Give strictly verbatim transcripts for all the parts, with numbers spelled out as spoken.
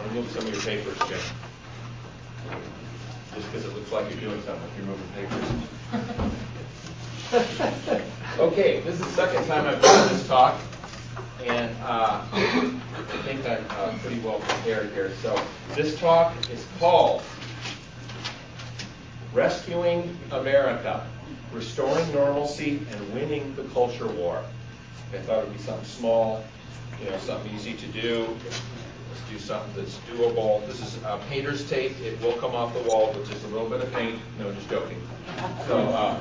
Remove some of your papers, Jim. Just because it looks like you're doing something if you're moving papers. Okay, this is the second time I've done this talk, and uh, I think I'm uh, pretty well prepared here. So this talk is called Rescuing America, Restoring Normalcy and Winning the Culture War. I thought it would be something small, you know, something easy to do. Let's do something that's doable. This is uh, painter's tape. It will come off the wall with just a little bit of paint. No, just joking. So, uh,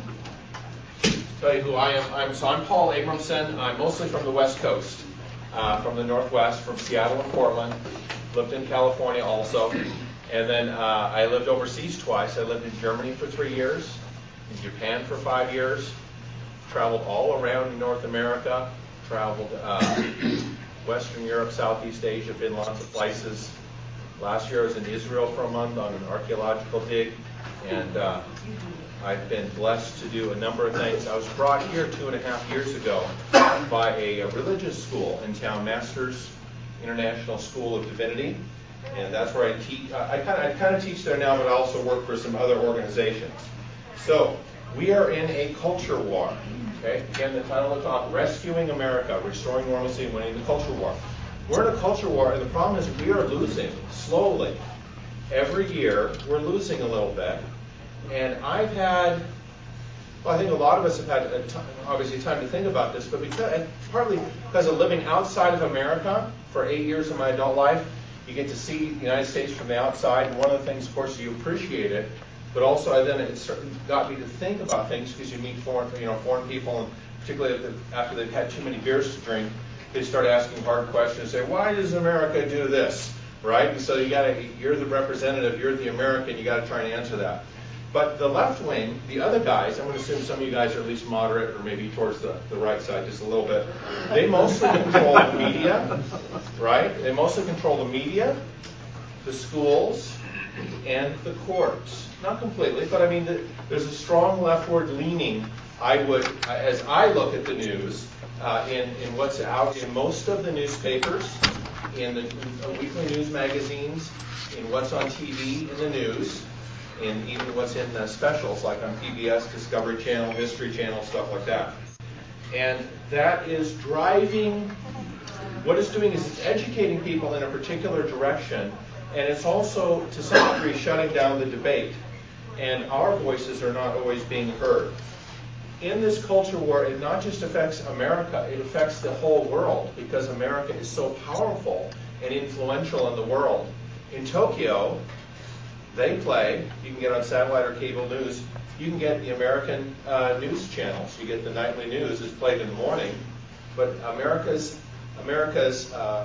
tell you who I am. I'm so I'm Paul Abramson. I'm mostly from the West Coast, uh, from the Northwest, from Seattle and Portland. Lived in California also, and then uh, I lived overseas twice. I lived in Germany for three years, in Japan for five years. Traveled all around North America. Traveled. Uh, Western Europe, Southeast Asia, been lots of places. Last year I was in Israel for a month on an archaeological dig, and uh, I've been blessed to do a number of things. I was brought here two and a half years ago by a, a religious school in town, Masters International School of Divinity, and that's where I teach. I kind of I kind of teach there now, but I also work for some other organizations. So we are in a culture war. Okay, again, the title of the talk, Rescuing America, Restoring Normalcy and Winning the Culture War. We're in a culture war, and the problem is we are losing slowly. Every year, we're losing a little bit. And I've had, well, I think a lot of us have had, a t- obviously, time to think about this, but because, partly because of living outside of America for eight years of my adult life, you get to see the United States from the outside, and one of the things, of course, you appreciate it. But also, I then it got me to think about things because you meet foreign, you know, foreign people, and particularly after they've had too many beers to drink, they start asking hard questions. Say, why does America do this, right? And so you got to, you're the representative, you're the American, you got to try and answer that. But the left wing, the other guys, I'm going to assume some of you guys are at least moderate, or maybe towards the, the right side just a little bit. They mostly control the media, right? They mostly control the media, the schools, and the courts. Not completely, but I mean, the, there's a strong leftward leaning, I would, as I look at the news, uh, in, in what's out in most of the newspapers, in the in weekly news magazines, in what's on T V in the news, in even what's in the specials, like on P B S, Discovery Channel, History Channel, stuff like that. And that is driving, what it's doing is it's educating people in a particular direction, and it's also, to some degree, shutting down the debate. And our voices are not always being heard. In this culture war, it not just affects America, it affects the whole world, because America is so powerful and influential in the world. In Tokyo, they play, you can get on satellite or cable news, you can get the American uh, news channels. You get the nightly news, it's played in the morning, but America's, America's uh,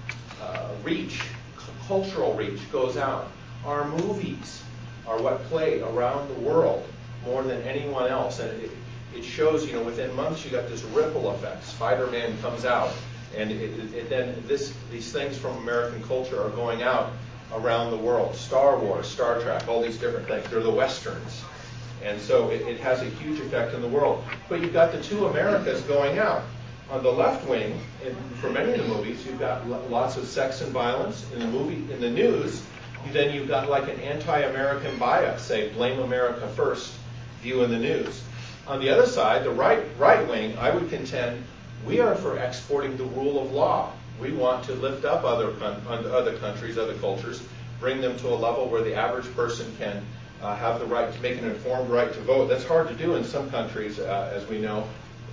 uh, reach, cultural reach goes out. Our movies are what play around the world more than anyone else. And it, it shows, you know, within months you got this ripple effect. Spider-Man comes out, and it, it, it then this these things from American culture are going out around the world. Star Wars, Star Trek, all these different things. They're the Westerns. And so it, it has a huge effect in the world. But you've got the two Americas going out. On the left wing, and for many of the movies, you've got lots of sex and violence. In the movie, in the news, then you've got like an anti-American bias, say, blame America first view in the news. On the other side, the right right wing, I would contend, we are for exporting the rule of law. We want to lift up other other countries, other cultures, bring them to a level where the average person can uh, have the right to make an informed right to vote. That's hard to do in some countries, uh, as we know,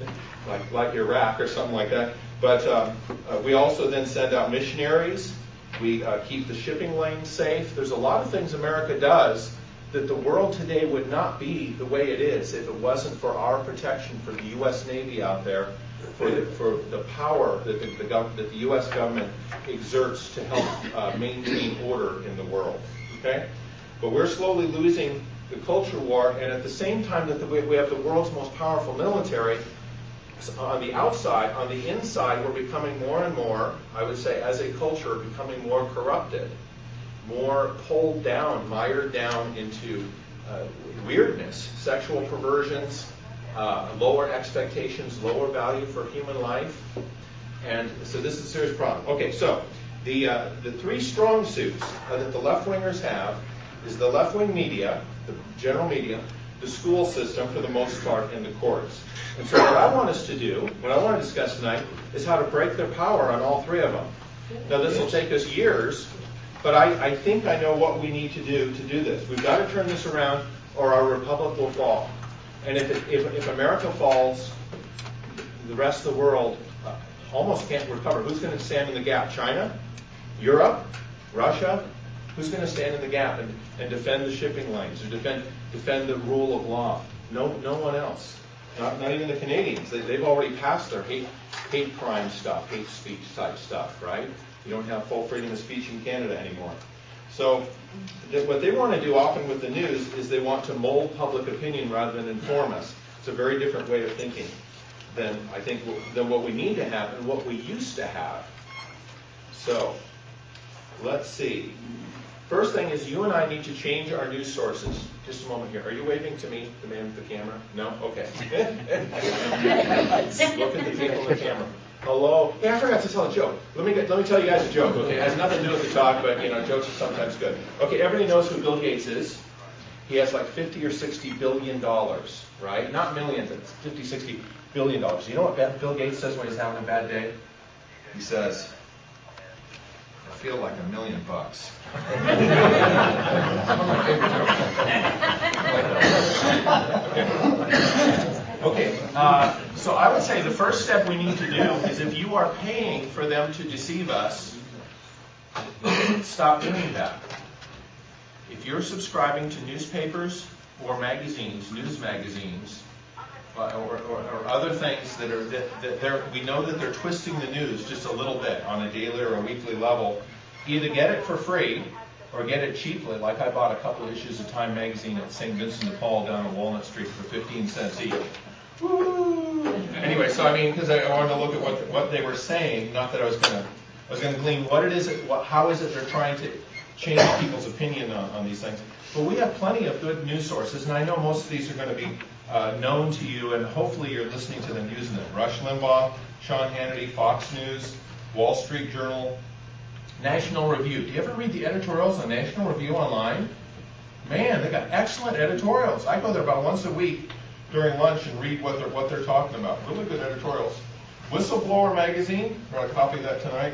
like like Iraq or something like that. But um, uh, we also then send out missionaries. We uh, keep the shipping lanes safe. There's a lot of things America does that the world today would not be the way it is if it wasn't for our protection, for the U S Navy out there, for the, for the power that the, the, gov- that the U S government exerts to help uh, maintain order in the world. Okay? But we're slowly losing the culture war, and at the same time that the, we have the world's most powerful military, on the outside, on the inside, we're becoming more and more, I would say, as a culture, becoming more corrupted, more pulled down, mired down into uh, weirdness, sexual perversions, uh, lower expectations, lower value for human life. And so this is a serious problem. Okay, so The, uh, the three strong suits uh, that the left-wingers have is the left-wing media, the general media, the school system for the most part, and the courts. And so what I want us to do, what I want to discuss tonight, is how to break their power on all three of them. Now this will take us years, but I, I think I know what we need to do to do this. We've got to turn this around or our republic will fall. And if, it, if, if America falls, the rest of the world uh, almost can't recover. Who's going to stand in the gap? China? Europe? Russia? Who's going to stand in the gap and, and defend the shipping lanes or defend defend the rule of law? No, no one else. Not, not even the Canadians. They, they've already passed their hate hate crime stuff, hate speech type stuff, right? You don't have full freedom of speech in Canada anymore. So th- what they want to do often with the news is they want to mold public opinion rather than inform us. It's a very different way of thinking than I think w- than what we need to have and what we used to have. So let's see. First thing is you and I need to change our news sources. Just a moment here. Are you waving to me, the man with the camera? No? Okay. Look at the people in the camera. Hello. Hey, I forgot to tell a joke. Let me get, let me tell you guys a joke. Okay, it has nothing to do with the talk, but you know, jokes are sometimes good. Okay, everybody knows who Bill Gates is. He has like fifty or sixty billion dollars, right? Not millions. It's fifty, sixty billion dollars. You know what Bill Gates says when he's having a bad day? He says, I feel like a million bucks. Okay, uh, so I would say the first step we need to do is if you are paying for them to deceive us, stop doing that. If you're subscribing to newspapers or magazines, news magazines, uh, or, or, or other things that are that, that they're, we know that they're twisting the news just a little bit on a daily or a weekly level, either get it for free or get it cheaply, like I bought a couple of issues of Time magazine at Saint Vincent de Paul down on Walnut Street for fifteen cents each. Woo! Anyway, so I mean, because I, I wanted to look at what what they were saying, not that I was going to, I was going to glean what it is, what, how is it they're trying to change people's opinion on, on these things. But we have plenty of good news sources, and I know most of these are going to be uh, known to you, and hopefully you're listening to them using them. Rush Limbaugh, Sean Hannity, Fox News, Wall Street Journal, National Review. Do you ever read the editorials on National Review online? Man, they got excellent editorials. I go there about once a week during lunch and read what they're what they're talking about. Really good editorials. Whistleblower Magazine. We're going to copy that tonight.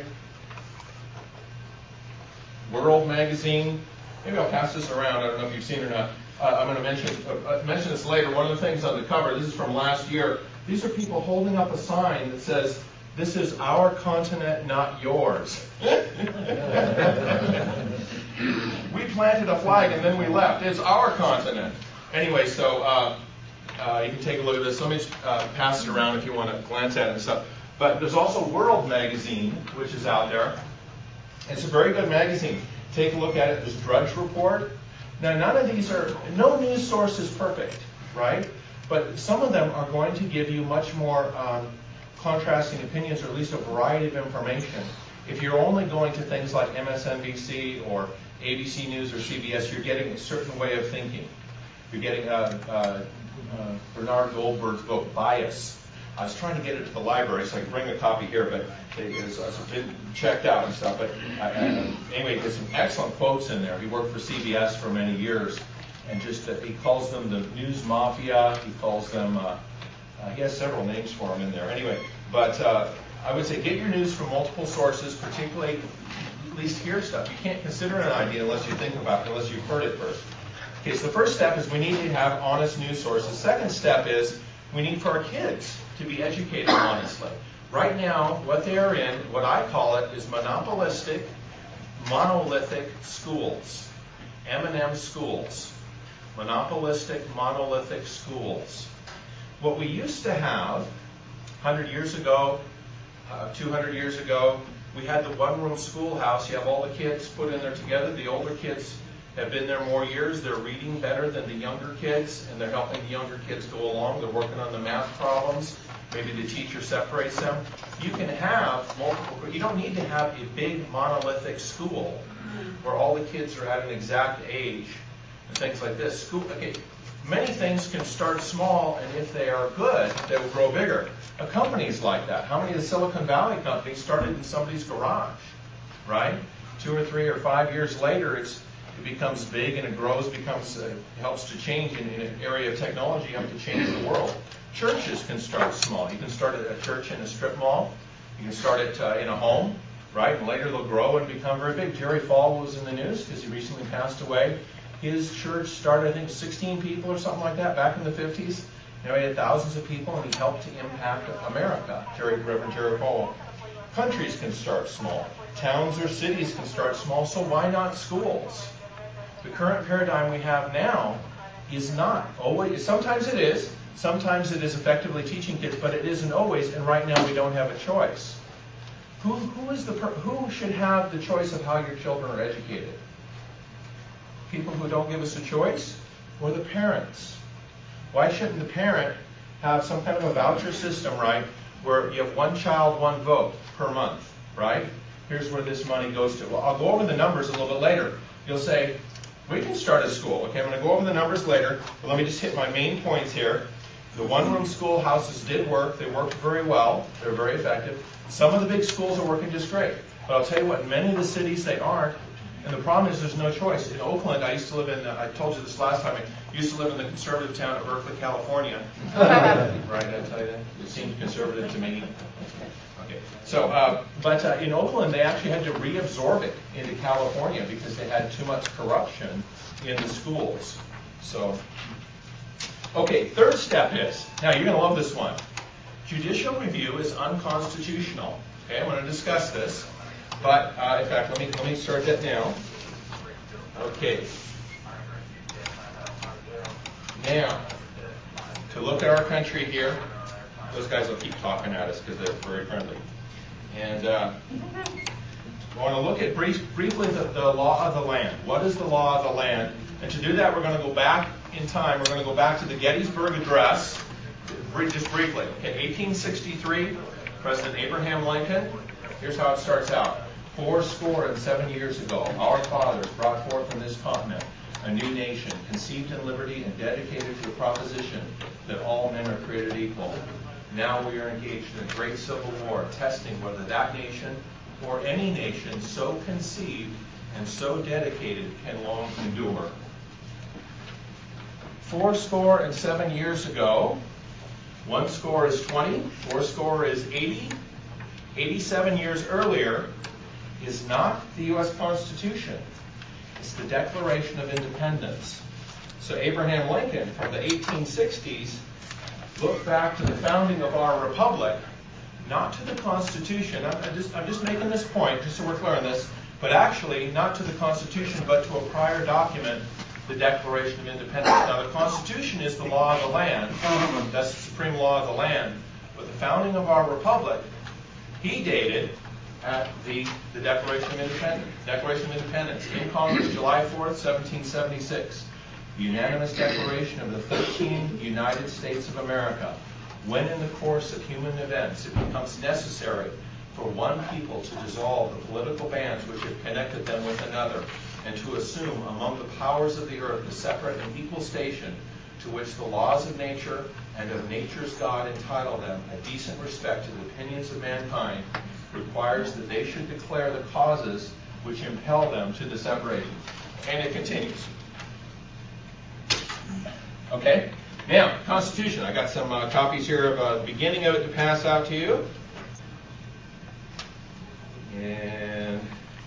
World Magazine. Maybe I'll pass this around. I don't know if you've seen it or not. Uh, I'm going to mention uh, mention this later. One of the things on the cover. This is from last year. These are people holding up a sign that says, "This is our continent, not yours." We planted a flag and then we left. It's our continent. Anyway, so uh, uh, you can take a look at this. Let me uh, pass it around if you want to glance at it and stuff. But there's also World Magazine, which is out there. It's a very good magazine. Take a look at it. There's Drudge Report. Now, none of these are, no news source is perfect, right? But some of them are going to give you much more um, contrasting opinions, or at least a variety of information. If you're only going to things like M S N B C or A B C News or C B S, you're getting a certain way of thinking. You're getting uh, uh, uh, Bernard Goldberg's book, Bias. I was trying to get it to the library, so I could bring a copy here, but it has been checked out and stuff. But uh, anyway, there's some excellent quotes in there. He worked for C B S for many years, and just uh, he calls them the news mafia. He calls them. Uh, uh, he has several names for them in there. Anyway, but uh, I would say get your news from multiple sources, particularly at least hear stuff. You can't consider an idea unless you think about it, unless you've heard it first. Okay, so the first step is we need to have honest news sources. Second step is we need for our kids to be educated honestly. Right now, what they are in, what I call it, is monopolistic, monolithic schools. M and M schools. Monopolistic, monolithic schools. What we used to have one hundred years ago, uh, two hundred years ago, we had the one-room schoolhouse. You have all the kids put in there together. The older kids have been there more years. They're reading better than the younger kids, and they're helping the younger kids go along. They're working on the math problems. Maybe the teacher separates them. You can have multiple, you don't need to have a big monolithic school where all the kids are at an exact age and things like this. School, okay, many things can start small, and if they are good, they will grow bigger. A company's like that. How many of the Silicon Valley companies started in somebody's garage? right? Two or three or five years later, it's it becomes big and it grows, becomes uh, helps to change in, in an area of technology, help to change the world. Churches can start small. You can start a church in a strip mall. You can start it uh, in a home, right? And later they'll grow and become very big. Jerry Falwell was in the news because he recently passed away. His church started, I think, sixteen people or something like that back in the fifties. You know, he had thousands of people, and he helped to impact America. Jerry, Reverend Jerry Falwell. Countries can start small. Towns or cities can start small, so why not schools? The current paradigm we have now is not always, sometimes it is, sometimes it is effectively teaching kids, but it isn't always, and right now we don't have a choice. Who, who, is the per, who should have the choice of how your children are educated? People who don't give us a choice, or the parents? Why shouldn't the parent have some kind of a voucher system, right, where you have one child, one vote per month, right? Here's where this money goes to. Well, I'll go over the numbers a little bit later. You'll say, we can start a school. Okay, I'm going to go over the numbers later, but let me just hit my main points here. The one-room schoolhouses did work. They worked very well. They were very effective. Some of the big schools are working just great. But I'll tell you what, in many of the cities they aren't. And the problem is there's no choice. In Oakland, I used to live in, uh, I told you this last time, I used to live in the conservative town of Berkeley, California. Right, did I tell you that? It seemed conservative to me. Okay. So, uh, but uh, in Oakland, they actually had to reabsorb it into California because they had too much corruption in the schools. So, okay, third step is, now you're going to love this one. Judicial review is unconstitutional. Okay, I'm going to discuss this. But, uh, in fact, let me, let me start that now. Okay. Now, to look at our country here, those guys will keep talking at us because they're very friendly. And uh, I want to look at brief, briefly the, the law of the land. What is the law of the land? And to do that, we're going to go back in time. We're going to go back to the Gettysburg Address, just briefly. Okay, eighteen sixty-three, President Abraham Lincoln. Here's how it starts out. Four score and seven years ago, our fathers brought forth on this continent a new nation, conceived in liberty and dedicated to the proposition that all men are created equal. Now we are engaged in a great civil war, testing whether that nation or any nation so conceived and so dedicated can long endure. Four score and seven years ago, one score is twenty, four score is eighty, eighty-seven years earlier is not the U S Constitution. It's the Declaration of Independence. So Abraham Lincoln, from the eighteen sixties, looked back to the founding of our republic, not to the Constitution. I'm, I'm, just, I'm just making this point, just so we're clear on this, but actually not to the Constitution, but to a prior document, the Declaration of Independence. Now, the Constitution is the law of the land. That's the supreme law of the land. But the founding of our republic, he dated at the, the Declaration of Independence. Declaration of Independence in Congress, July fourth, seventeen seventy-six. The unanimous declaration of the thirteen United States of America. When in the course of human events it becomes necessary for one people to dissolve the political bands which have connected them with another, and to assume among the powers of the earth a separate and equal station to which the laws of nature and of nature's God entitle them a decent respect to the opinions of mankind, requires that they should declare the causes which impel them to the separation. And it continues. Okay? Now, Constitution. I got some uh, copies here of uh, the beginning of it to pass out to you. And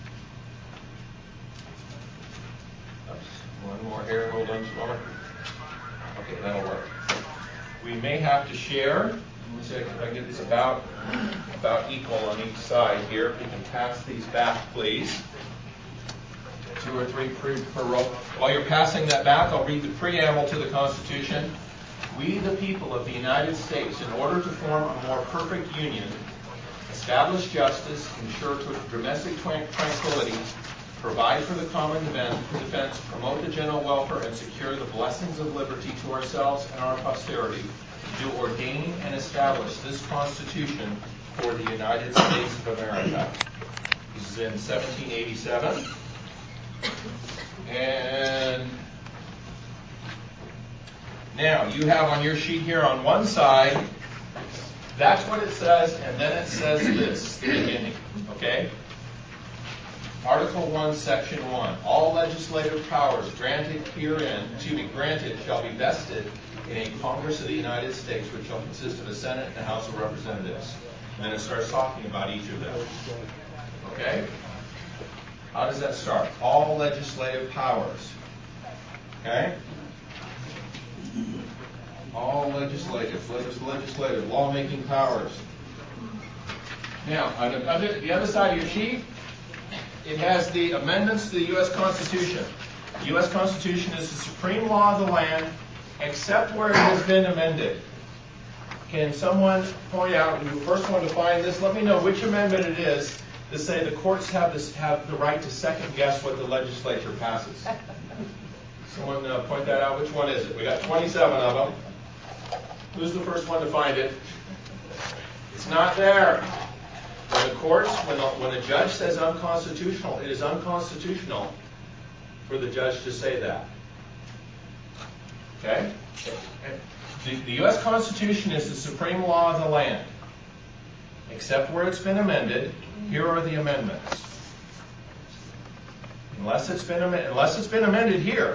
oops, one more here. Hold on just a moment. Okay, that'll work. We may have to share. Let me see if I can get this about, about equal on each side here. If you can pass these back, please. Two or three pre- per row. While you're passing that back, I'll read the preamble to the Constitution. We, the people of the United States, in order to form a more perfect union, establish justice, ensure domestic tranquility, provide for the common defense, promote the general welfare, and secure the blessings of liberty to ourselves and our posterity, do ordain and establish this Constitution for the United States of America. This is in seventeen eighty-seven. And now you have on your sheet here on one side, that's what it says, and then it says this, the beginning, okay? Article one, Section one. All legislative powers granted herein, excuse me, granted shall be vested in a Congress of the United States, which shall consist of a Senate and a House of Representatives. And then it starts talking about each of them. Okay? How does that start? All legislative powers. Okay? All legislative, legislative, lawmaking powers. Now, on the other, the other side of your sheet, it has the amendments to the U S Constitution. The U S Constitution is the supreme law of the land, except where it has been amended. Can someone point out, the first one to find this, let me know which amendment it is to say the courts have this have the right to second guess what the legislature passes. Someone uh, point that out. Which one is it? We got twenty-seven of them. Who's the first one to find it? It's not there. When the courts, when a, when a judge says unconstitutional, it is unconstitutional for the judge to say that. Okay? The, the U S Constitution is the supreme law of the land. Except where it's been amended, here are the amendments. Unless it's been amended, unless it's been amended here,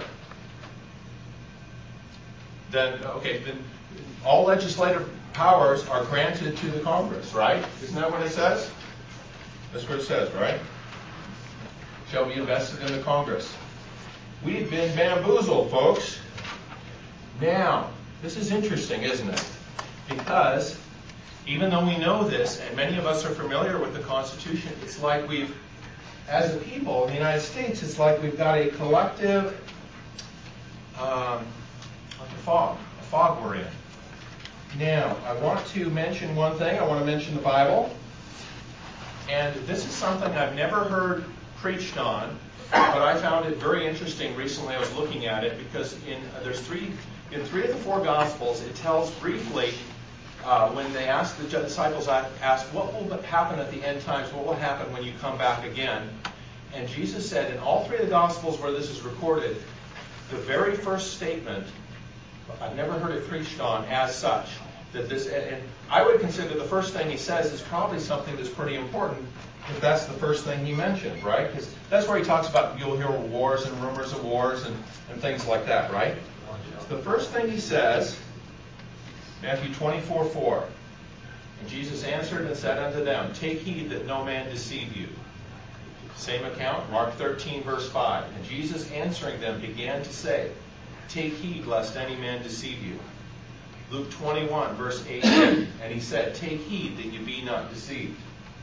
then okay, then all legislative powers are granted to the Congress, right? Isn't that what it says? That's what it says, right? Shall be invested in the Congress. We've been bamboozled, folks. Now, this is interesting, isn't it? Because even though we know this, and many of us are familiar with the Constitution, it's like we've, as a people in the United States, it's like we've got a collective, um, like a fog, a fog we're in. Now, I want to mention one thing. I want to mention the Bible. And this is something I've never heard preached on, but I found it very interesting recently. I was looking at it because in uh, there's three in three of the four Gospels, it tells briefly uh, when they asked the disciples asked, what will happen at the end times? What will happen when you come back again? And Jesus said in all three of the Gospels where this is recorded, the very first statement, I've never heard it preached on as such, that this, and I would consider the first thing he says is probably something that's pretty important if that's the first thing he mentioned, right? Because that's where he talks about you'll hear wars and rumors of wars and, and things like that, right? The first thing he says, Matthew twenty-four four, and Jesus answered and said unto them, take heed that no man deceive you. Same account, Mark thirteen verse five, and Jesus answering them began to say, take heed lest any man deceive you. Luke twenty-one verse eighteen, and he said, take heed that you be not deceived.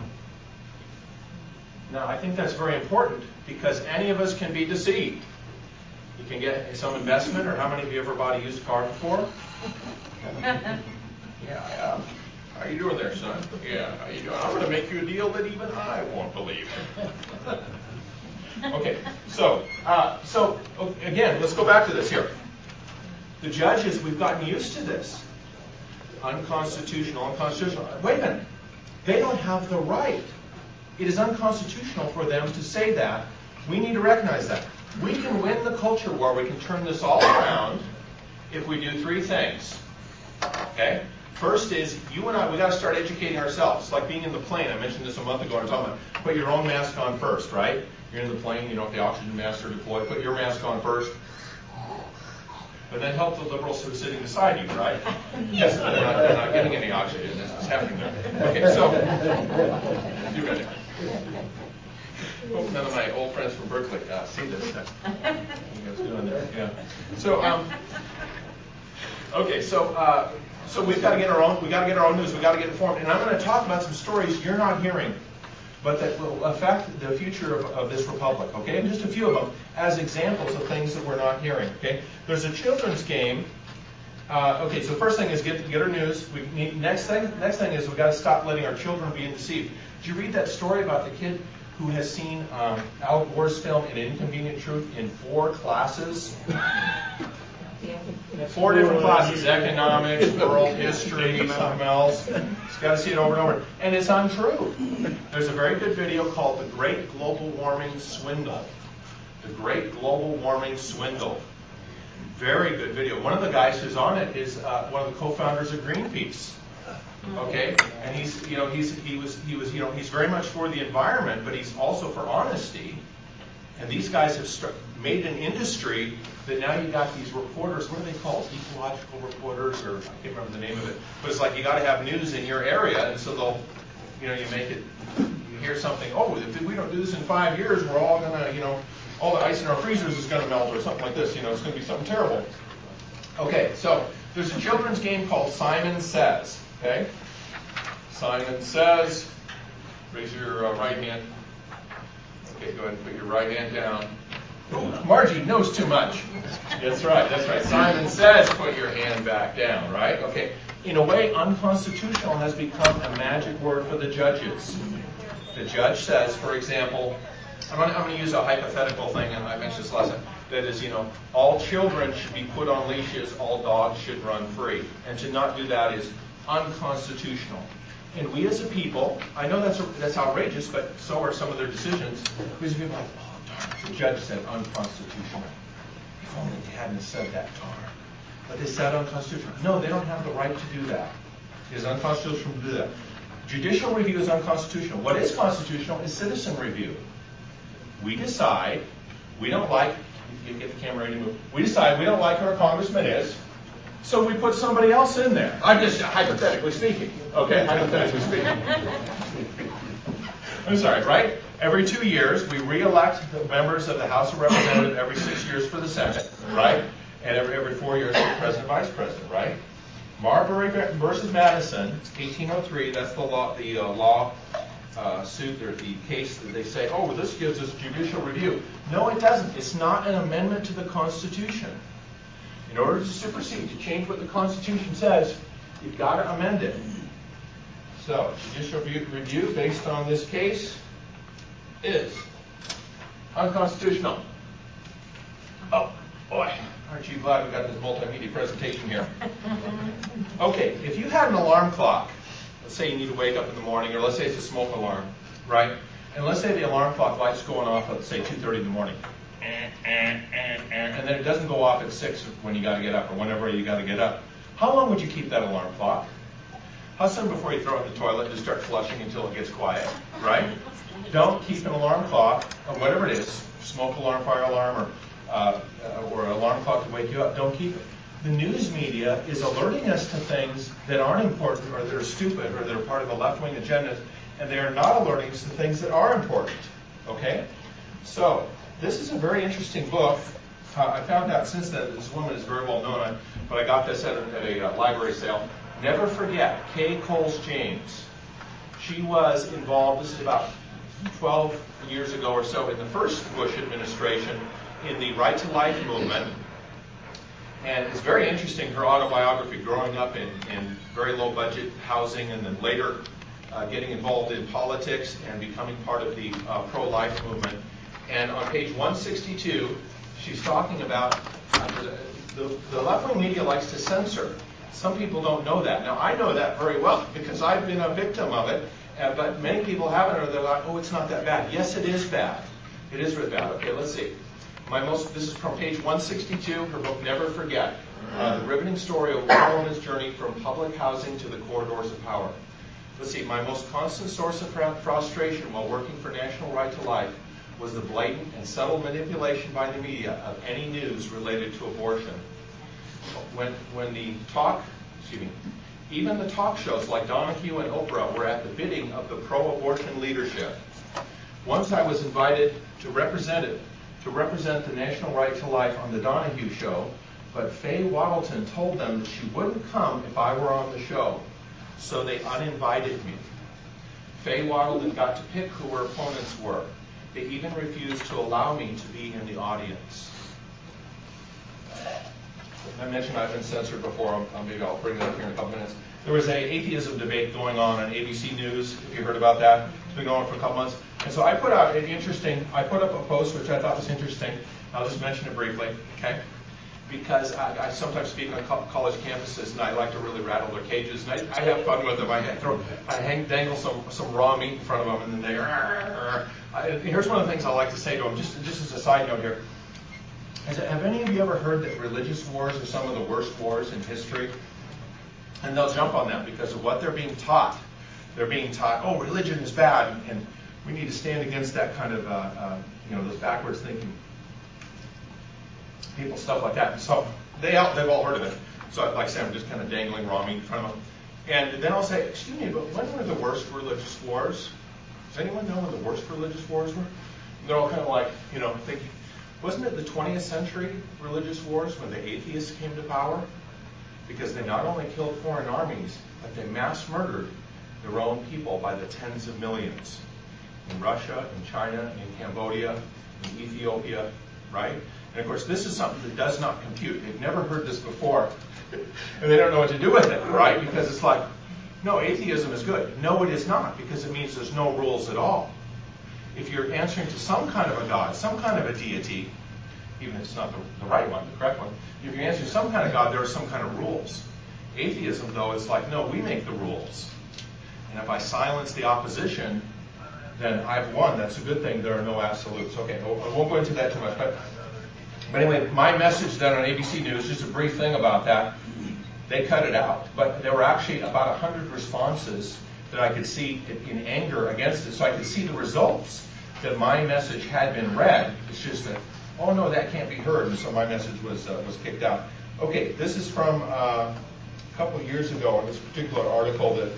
Now, I think that's very important because any of us can be deceived. You can get some investment, or how many of you ever bought a used car before? Yeah, yeah. How you doing there, son? Yeah, how you doing? I'm going to make you a deal that even I won't believe. Okay, so, uh, so again, let's go back to this here. The judges, we've gotten used to this. Unconstitutional, unconstitutional. Wait a minute. They don't have the right. It is unconstitutional for them to say that. We need to recognize that. We can win the culture war. We can turn this all around if we do three things. Okay? First is, you and I, we got to start educating ourselves. It's like being in the plane. I mentioned this a month ago. I'm talking about put your own mask on first, right? You're in the plane, you know, if the oxygen masks are deployed, put your mask on first. But then help the liberals who are sitting beside you, right? Yes, they're not, they're not getting any oxygen. This is happening there. Okay, so, you ready? Hope none of my old friends from Berkeley uh, see this. You guys doing there? Yeah. So, um, okay, so uh, so we've got to get our own. We got to get our own news. We got to get informed. And I'm going to talk about some stories you're not hearing, but that will affect the future of, of this republic. Okay, and just a few of them as examples of things that we're not hearing. Okay, there's a children's game. Uh, okay, so first thing is get get our news. We need, next thing next thing is we got to stop letting our children be deceived. Did you read that story about the kid who has seen um, Al Gore's film An Inconvenient Truth in four classes? Four different classes: economics, world history, something else. He's got to see it over and over. And it's untrue. There's a very good video called The Great Global Warming Swindle. The Great Global Warming Swindle. Very good video. One of the guys who's on it is uh, one of the co-founders of Greenpeace. Okay, and he's, you know, he's he was he was, you know, he's very much for the environment, but he's also for honesty. And these guys have st- made an industry that now you got these reporters. What are they called? Ecological reporters, or I can't remember the name of it. But it's like you got to have news in your area, and so they'll, you know, you make it. You hear something. Oh, if we don't do this in five years, we're all gonna, you know, all the ice in our freezers is gonna melt, or something like this. You know, it's gonna be something terrible. Okay, so there's a children's game called Simon Says. Okay, Simon Says. Raise your uh, right hand. Okay, go ahead and put your right hand down. Ooh, Margie knows too much. That's right, that's right. Simon Says, put your hand back down, right? Okay. In a way, unconstitutional has become a magic word for the judges. The judge says, for example, I'm going, to, I'm going to use a hypothetical thing, and I mentioned this last time. That is, you know, all children should be put on leashes, all dogs should run free. And to not do that is unconstitutional. And we as a people, I know that's that's outrageous, but so are some of their decisions. We as a people are like, oh, darn, the judge said unconstitutional. If only they hadn't said that, darn. But they said unconstitutional. No, they don't have the right to do that. It is unconstitutional to do that. Judicial review is unconstitutional. What is constitutional is citizen review. We decide, we don't like, you get the camera ready to move, we decide we don't like who our congressman is, so we put somebody else in there. I'm just hypothetically speaking. Okay, hypothetically speaking. I'm sorry, right? Every two years, we re-elect the members of the House of Representatives every six years for the Senate, right? And every every four years for the President and Vice President, right? Marbury versus Madison, eighteen oh three, that's the law, the uh, law uh, suit, or the case that they say, oh, well, this gives us judicial review. No, it doesn't. It's not an amendment to the Constitution. In order to supersede, to change what the Constitution says, you've got to amend it. So, judicial review based on this case is unconstitutional. Oh, boy, aren't you glad we got this multimedia presentation here? Okay, if you had an alarm clock, let's say you need to wake up in the morning, or let's say it's a smoke alarm, right? And let's say the alarm clock light's going off at, say, two thirty in the morning. And then it doesn't go off at six when you got to get up, or whenever you got to get up. How long would you keep that alarm clock? How soon before you throw it in the toilet and just start flushing until it gets quiet, right? Don't keep an alarm clock, or whatever it is, smoke alarm, fire alarm, or uh, or an alarm clock to wake you up. Don't keep it. The news media is alerting us to things that aren't important, or that are stupid, or that are part of a left-wing agenda, and they are not alerting us to things that are important. Okay? So, this is a very interesting book. Uh, I found out since then, this woman is very well known, but I got this at a, at a uh, library sale. Never forget Kay Coles James. She was involved, this is about twelve years ago or so, in the first Bush administration in the Right to Life movement. And it's very interesting, her autobiography, growing up in, in very low budget housing, and then later uh, getting involved in politics and becoming part of the uh, pro-life movement. And on page one sixty-two, she's talking about uh, the, the left-wing media likes to censor. Some people don't know that. Now, I know that very well because I've been a victim of it, uh, but many people haven't, or they're like, oh, it's not that bad. Yes, it is bad. It is really bad. Okay, let's see. My most, this is from page one sixty-two, her book, Never Forget, uh, the riveting story of one woman's journey from public housing to the corridors of power. Let's see. My most constant source of frustration while working for National Right to Life was the blatant and subtle manipulation by the media of any news related to abortion. When, when the talk, excuse me, even the talk shows like Donahue and Oprah were at the bidding of the pro-abortion leadership. Once I was invited to represent it, to represent the National Right to Life on the Donahue show, but Faye Wattleton told them that she wouldn't come if I were on the show, so they uninvited me. Faye Wattleton got to pick who her opponents were. They even refused to allow me to be in the audience. I mentioned I've been censored before. I'll, maybe I'll bring that up here in a couple minutes. There was an atheism debate going on on A B C News, if you heard about that. It's been going on for a couple months. And so I put out an interesting, I put up a post which I thought was interesting. I'll just mention it briefly, okay? Because I, I sometimes speak on co- college campuses, and I like to really rattle their cages. And I, I have fun with them. I, throw, I hang, dangle some, some raw meat in front of them, and then they... I, here's one of the things I like to say to them, just, just as a side note here. Has, have any of you ever heard that religious wars are some of the worst wars in history? And they'll jump on that because of what they're being taught. They're being taught, oh, religion is bad, and, and we need to stand against that kind of, uh, uh, you know, those backwards thinking people, stuff like that. And so they all, they've all heard of it. So like I said, I'm just kind of dangling Rami in front of them. And then I'll say, excuse me, but when were the worst religious wars? Does anyone know when the worst religious wars were? And they're all kind of like, you know, thinking, wasn't it the twentieth century religious wars when the atheists came to power? Because they not only killed foreign armies, but they mass murdered their own people by the tens of millions. In Russia, in China, in Cambodia, in Ethiopia, right? And of course, this is something that does not compute. They've never heard this before, and they don't know what to do with it, right? Because it's like, no, atheism is good. No, it is not, because it means there's no rules at all. If you're answering to some kind of a God, some kind of a deity, even if it's not the, the right one, the correct one, if you're answering some kind of God, there are some kind of rules. Atheism, though, is like, no, we make the rules. And if I silence the opposition, then I've won. That's a good thing. There are no absolutes. Okay, I won't go into that too much. But, but anyway, my message then on A B C News, just a brief thing about that, they cut it out. But there were actually about one hundred responses that I could see in anger against it. So I could see the results that my message had been read. It's just that, oh no, that can't be heard. And so my message was uh, was kicked out. Okay, this is from uh, a couple of years ago in this particular article that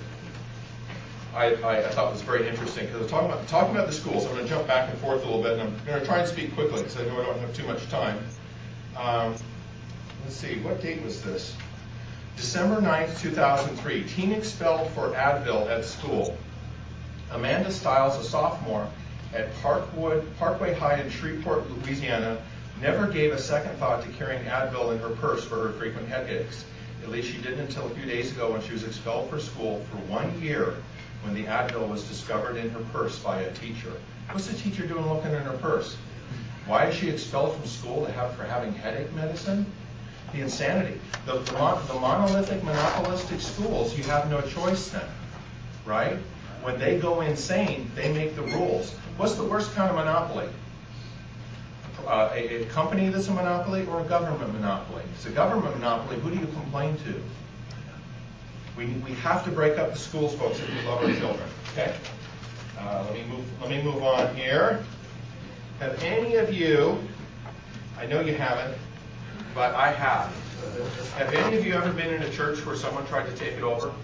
I, I, I thought was very interesting, because I was talking about, talking about the schools. I'm going to jump back and forth a little bit, and I'm going to try and speak quickly because I know I don't have too much time. Um, let's see, what date was this? December ninth, two thousand three. Teen expelled for Advil at school. Amanda Stiles, a sophomore at Parkwood, Parkway High in Shreveport, Louisiana, never gave a second thought to carrying Advil in her purse for her frequent headaches. At least she didn't until a few days ago when she was expelled for school for one year when the Advil was discovered in her purse by a teacher. What's the teacher doing looking in her purse? Why is she expelled from school to have, for having headache medicine? The insanity. The, the, mon- the monolithic, monopolistic schools, you have no choice then, right? When they go insane, they make the rules. What's the worst kind of monopoly? Uh, a, a company that's a monopoly or a government monopoly? If it's a government monopoly, who do you complain to? We, we have to break up the schools, folks, if we love our children. Okay? Uh, let me move. Let me move on here. Have any of you? I know you haven't, but I have. Have any of you ever been in a church where someone tried to take it over?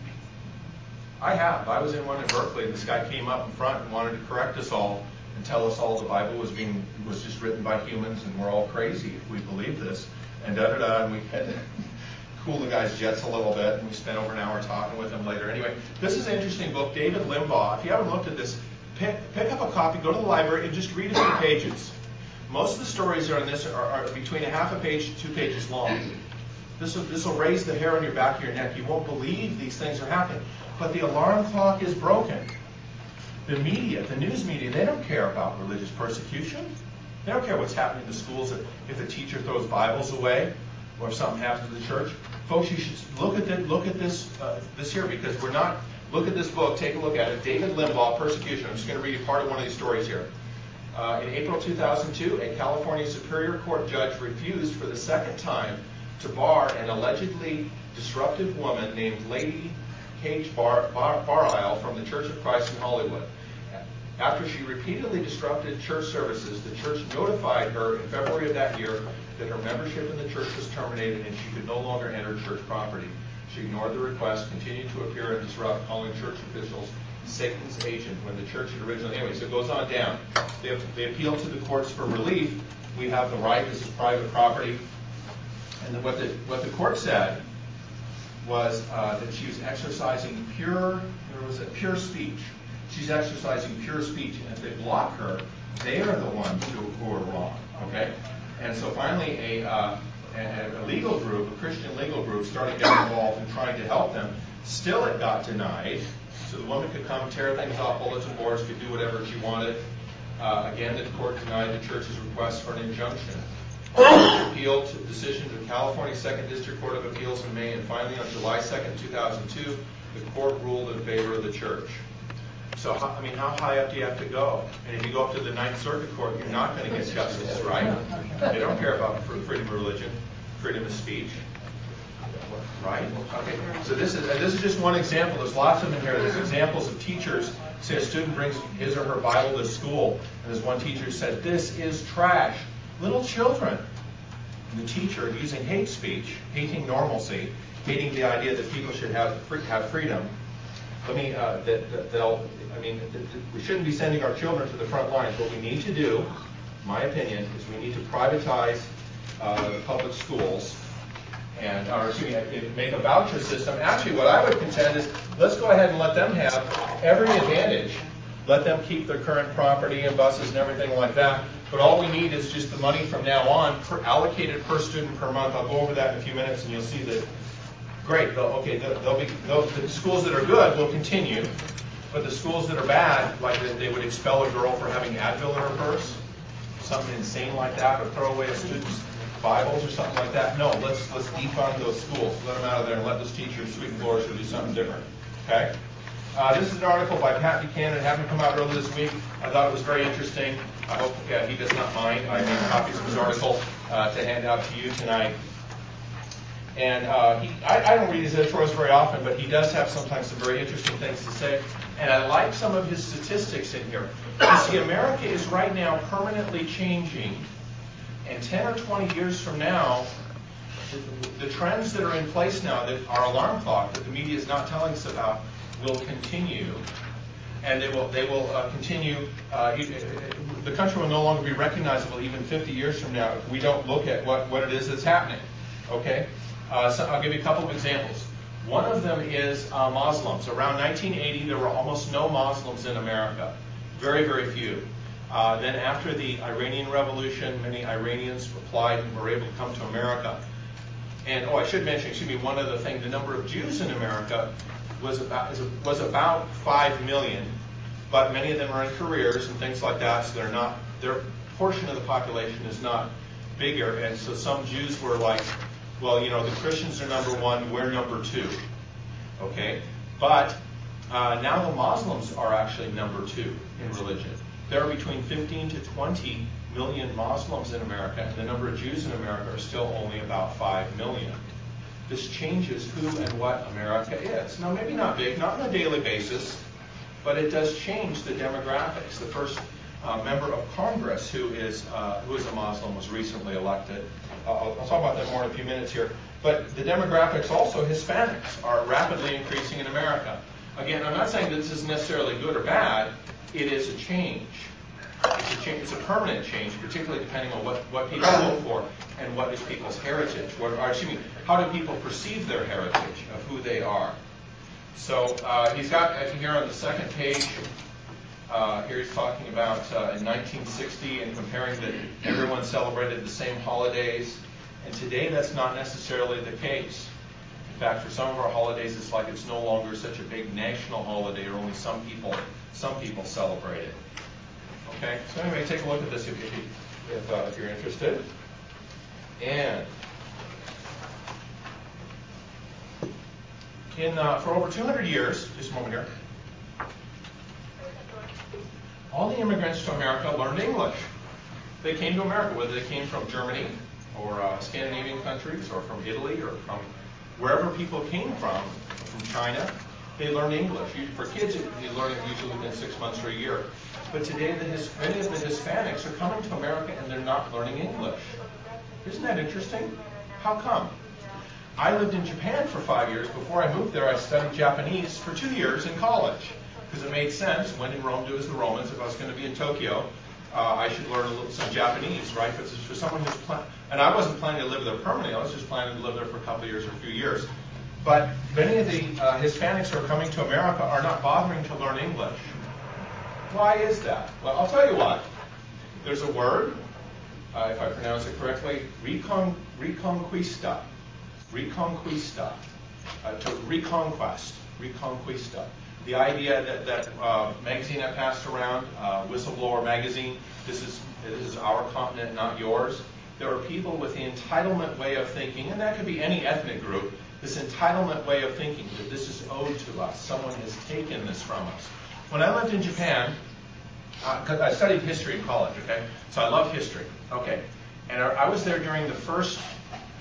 I have. I was in one in Berkeley. This guy came up in front and wanted to correct us all and tell us all the Bible was being was just written by humans and we're all crazy if we believe this. And da da da. And we had to cool the guy's jets a little bit, and we spent over an hour talking with him later. Anyway, this is an interesting book, David Limbaugh. If you haven't looked at this, pick, pick up a copy, go to the library, and just read a few pages. Most of the stories are in this are, are between a half a page to two pages long. This will, this will raise the hair on your back of your neck. You won't believe these things are happening. But the alarm clock is broken. The media, the news media, they don't care about religious persecution. They don't care what's happening in the schools if, if the teacher throws Bibles away or if something happens to the church. Folks, you should look at this, look at this, uh, this here, because we're not, look at this book, take a look at it. David Limbaugh, Persecution. I'm just going to read you part of one of these stories here. Uh, in April two thousand two, a California Superior Court judge refused for the second time to bar an allegedly disruptive woman named Lady Cage Bar, Bar, Barisle from the Church of Christ in Hollywood. After she repeatedly disrupted church services, the church notified her in February of that year that her membership in the church was terminated and she could no longer enter church property. She ignored the request, continued to appear and disrupt, calling church officials Satan's agent when the church had originally... Anyway, so it goes on down. They, they appealed to the courts for relief. We have the right, this is private property. And what the, what the court said was uh, that she was exercising pure, or was it pure speech. She's exercising pure speech, and if they block her, they are the ones who, who are wrong. Okay, and so finally, a, uh, a, a legal group, a Christian legal group, started getting involved in trying to help them. Still, it got denied. So the woman could come, tear things off bulletin boards, could do whatever she wanted. Uh, again, the court denied the church's request for an injunction. The appealed to the decision to the California Second District Court of Appeals in May, and finally, on July second, two thousand two, the court ruled in favor of the church. So, I mean, how high up do you have to go? And if you go up to the Ninth Circuit Court, you're not going to get justice, right? They don't care about freedom of religion, freedom of speech. right? Okay, so this is, this is just one example. There's lots of them here. There's examples of teachers. Say a student brings his or her Bible to school, and there's one teacher who said, "This is trash." Little children. And the teacher, using hate speech, hating normalcy, hating the idea that people should have have freedom. Let me, uh, that, that they'll, I mean, th- th- we shouldn't be sending our children to the front lines. What we need to do, my opinion, is we need to privatize uh, the public schools and, or excuse me, make a voucher system. Actually, what I would contend is, let's go ahead and let them have every advantage. Let them keep their current property and buses and everything like that. But all we need is just the money from now on, per, allocated per student per month. I'll go over that in a few minutes, and you'll see that. Great. They'll, okay. They'll, they'll be they'll, the schools that are good will continue, but the schools that are bad, like they, they would expel a girl for having Advil in her purse, something insane like that, or throw away a student's Bibles or something like that. No, let's let's defund those schools. Let them out of there and let those teachers sweep floors or do something different. Okay. Uh, this is an article by Pat Buchanan. It happened to come out earlier this week. I thought it was very interesting. I hope uh, he does not mind. I made copies of his article uh, to hand out to you tonight. And uh, he, I, I don't read his editorials very often, but he does have sometimes some very interesting things to say. And I like some of his statistics in here. You see, America is right now permanently changing. And ten or twenty years from now, the, the trends that are in place now that are alarm clock that the media is not telling us about will continue. And they will they will uh, continue. Uh, the country will no longer be recognizable even fifty years from now if we don't look at what, what it is that's happening. Okay? Uh, so I'll give you a couple of examples. One of them is uh, Muslims. Around nineteen eighty, there were almost no Muslims in America. Very, very few. Uh, then after the Iranian Revolution, many Iranians applied and were able to come to America. And, oh, I should mention, excuse me, one other thing. The number of Jews in America was about, was about five million, but many of them are in careers and things like that, so they're not, their portion of the population is not bigger. And so some Jews were like, well, you know, the Christians are number one, we're number two, okay? But uh, now the Muslims are actually number two in religion. There are between fifteen to twenty million Muslims in America, and the number of Jews in America are still only about five million. This changes who and what America is. Now, maybe not big, not on a daily basis, but it does change the demographics. The first uh, member of Congress who is uh, who is a Muslim was recently elected. I'll, I'll talk about that more in a few minutes here. But the demographics also, Hispanics are rapidly increasing in America. Again, I'm not saying that this is necessarily good or bad. It is a change. It's a, change, it's a permanent change, particularly depending on what, what people vote for and what is people's heritage. What, or excuse me, how do people perceive their heritage of who they are? So uh, he's got uh, here on the second page, uh, here he's talking about uh, in nineteen sixty and comparing that everyone celebrated the same holidays. And today that's not necessarily the case. In fact, for some of our holidays, it's like it's no longer such a big national holiday, or only some people some people celebrate it. Okay, so anyway, take a look at this if, if, you, if, uh, if you're interested. And in uh, for over two hundred years, just a moment here, all the immigrants to America learned English. They came to America, whether they came from Germany or uh, Scandinavian countries or from Italy or from wherever people came from, from China, they learned English. For kids, you learn it usually within six months or a year. But today, the His, many of the Hispanics are coming to America and they're not learning English. Isn't that interesting? How come? I lived in Japan for five years. Before I moved there, I studied Japanese for two years in college because it made sense. When in Rome, do as the Romans. If I was going to be in Tokyo, uh, I should learn a little, some Japanese, right? But this is for someone who's plan- and I wasn't planning to live there permanently. I was just planning to live there for a couple of years or a few years. But many of the uh, Hispanics who are coming to America are not bothering to learn English. Why is that? Well, I'll tell you why. There's a word, uh, if I pronounce it correctly, recon, reconquista. Reconquista. Uh, to reconquest. Reconquista. The idea that that uh, magazine I passed around, uh, Whistleblower Magazine, this is this is our continent, not yours. There are people with the entitlement way of thinking, and that could be any ethnic group, this entitlement way of thinking that this is owed to us. Someone has taken this from us. When I lived in Japan, because uh, I studied history in college, okay? So I love history. Okay. And I was there during the first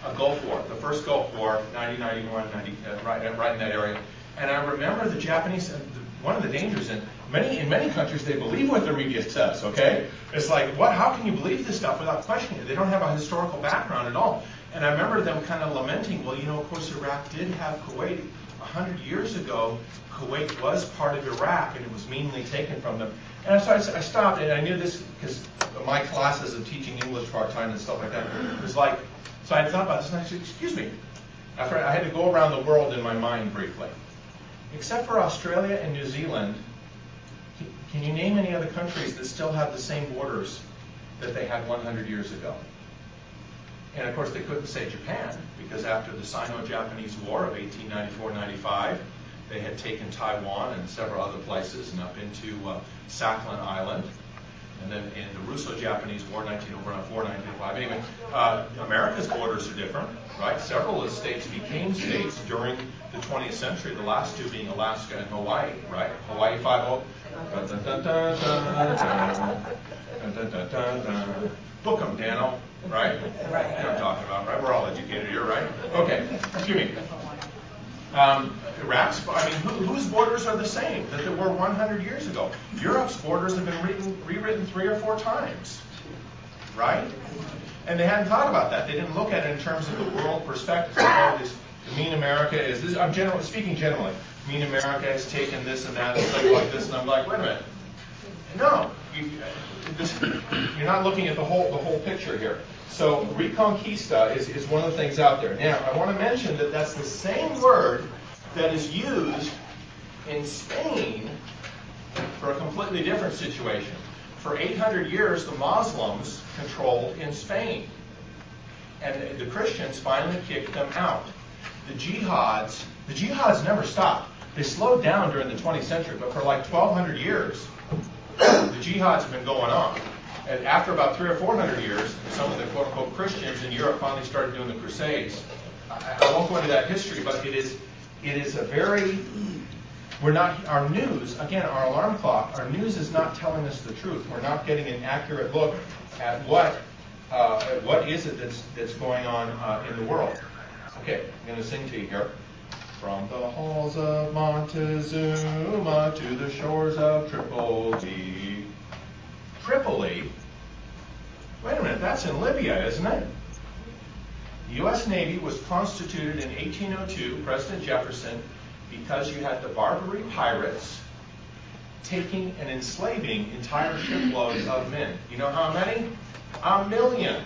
a Gulf War, the first Gulf War, nineteen ninety-one, ninety, uh, right, right in that area. And I remember the Japanese, uh, the, one of the dangers in many in many countries, they believe what their media says, okay? It's like, what? How can you believe this stuff without questioning it? They don't have a historical background at all. And I remember them kind of lamenting, well, you know, of course, Iraq did have Kuwait. A hundred years ago, Kuwait was part of Iraq, and it was meanly taken from them. And so I, I stopped, and I knew this because my classes of teaching English part-time and stuff like that was like, so I thought about this, and I said, excuse me. After I had to go around the world in my mind briefly. Except for Australia and New Zealand, can you name any other countries that still have the same borders that they had one hundred years ago? And of course, they couldn't say Japan, because after the Sino-Japanese War of eighteen ninety-four ninety-five, they had taken Taiwan and several other places and up into uh, Sakhalin Island. And then in the Russo-Japanese War, nineteen oh four nineteen oh five. Anyway, uh, America's borders are different, right? Several of the states became states during the twentieth century, the last two being Alaska and Hawaii, right? Hawaii five oh. Dun, dun, dun, dun, dun, dun, dun, dun, dun, dun. Book 'em, Dano, right? Right. You know what I'm talking about, right? We're all educated here, right? Okay, excuse me. Um, Iraq's, I mean, who, whose borders are the same that they were one hundred years ago? Europe's borders have been written, rewritten three or four times, right? And they hadn't thought about that. They didn't look at it in terms of the world perspective. So, oh, this, mean America is this. I'm general, speaking generally. Mean America has taken this and that and stuff like this, and I'm like, wait a minute. No, you, this, you're not looking at the whole the whole picture here. So Reconquista is, is one of the things out there. Now, I want to mention that that's the same word that is used in Spain for a completely different situation. For eight hundred years, the Muslims controlled in Spain. And the Christians finally kicked them out. The jihads, the jihads never stopped. They slowed down during the twentieth century, but for like twelve hundred years, the jihads have been going on. And after about three or four hundred years, some of the quote-unquote Christians in Europe finally started doing the Crusades. I, I won't go into that history, but it is it is a very we're not our news again our alarm clock. Our news is not telling us the truth. We're not getting an accurate look at what uh, at what is it that's that's going on uh, in the world. Okay, I'm going to sing to you here. From the halls of Montezuma to the shores of Tripoli. Tripoli? Wait a minute, that's in Libya, isn't it? The U S Navy was constituted in eighteen oh two, President Jefferson, because you had the Barbary pirates taking and enslaving entire shiploads of men. You know how many? A million.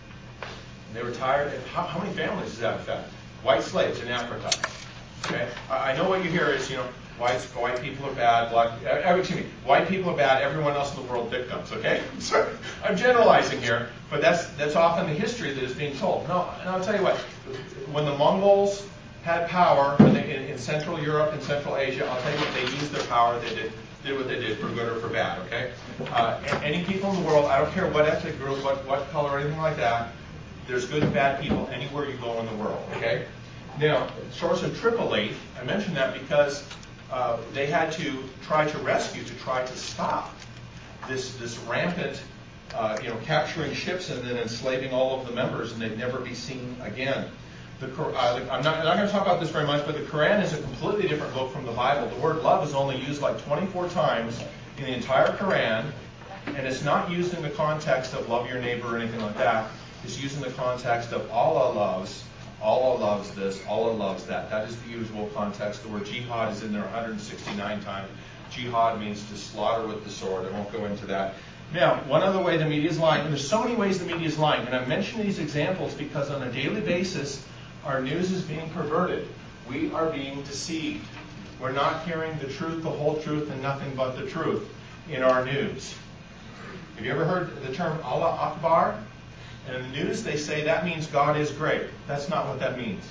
They were tired. How, how many families does that affect? White slaves in Africa. Okay, I, I know what you hear is, you know, white white people are bad, black, uh, excuse me, white people are bad, everyone else in the world victims. Okay, so I'm generalizing here, but that's that's often the history that is being told. No, and I'll tell you what, when the Mongols had power when they, in, in Central Europe and Central Asia, I'll tell you what, they used their power. They did did what they did for good or for bad. Okay, uh, any people in the world, I don't care what ethnic group, what what color, or anything like that. There's good and bad people anywhere you go in the world. Okay. Now, shores of Tripoli, I mention that because uh, they had to try to rescue, to try to stop this this rampant, uh, you know, capturing ships and then enslaving all of the members, and they'd never be seen again. The, uh, I'm not, I'm not going to talk about this very much, but the Quran is a completely different book from the Bible. The word love is only used like twenty-four times in the entire Quran, and it's not used in the context of love your neighbor or anything like that. It's used in the context of Allah loves. Allah loves this, Allah loves that. That is the usual context. The word jihad is in there one hundred sixty-nine times. Jihad means to slaughter with the sword. I won't go into that. Now, one other way the media is lying, and there's so many ways the media is lying, and I'm mentioning these examples because on a daily basis, our news is being perverted. We are being deceived. We're not hearing the truth, the whole truth, and nothing but the truth in our news. Have you ever heard the term Allah Akbar? And in the news, they say that means God is great. That's not what that means.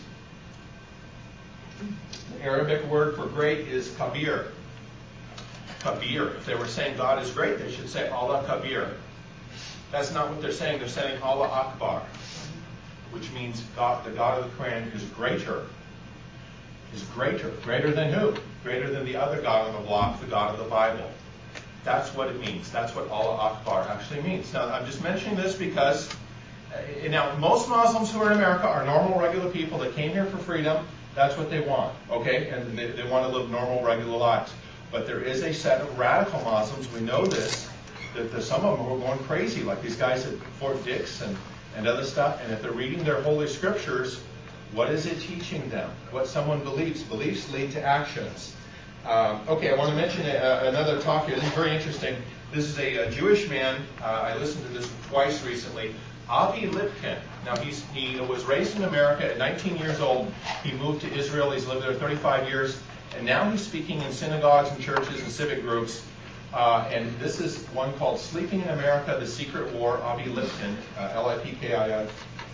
The Arabic word for great is kabir. Kabir. If they were saying God is great, they should say Allah Kabir. That's not what they're saying. They're saying Allah Akbar, which means God, the God of the Quran is greater. Is greater. Greater than who? Greater than the other God on the block, the God of the Bible. That's what it means. That's what Allah Akbar actually means. Now, I'm just mentioning this because Uh, now, most Muslims who are in America are normal, regular people that came here for freedom. That's what they want, okay? And they, they want to live normal, regular lives. But there is a set of radical Muslims, we know this, that the, some of them are going crazy, like these guys at Fort Dix and, and other stuff. And if they're reading their holy scriptures, what is it teaching them? What someone believes. Beliefs lead to actions. Um, okay, I want to mention a, another talk here. This is very interesting. This is a, a Jewish man. Uh, I listened to this twice recently. Avi Lipkin. Now, he's, he was raised in America at nineteen years old. He moved to Israel. He's lived there thirty-five years. And now he's speaking in synagogues and churches and civic groups. Uh, and this is one called Sleeping in America, The Secret War, Avi Lipkin, uh, L I P K I N.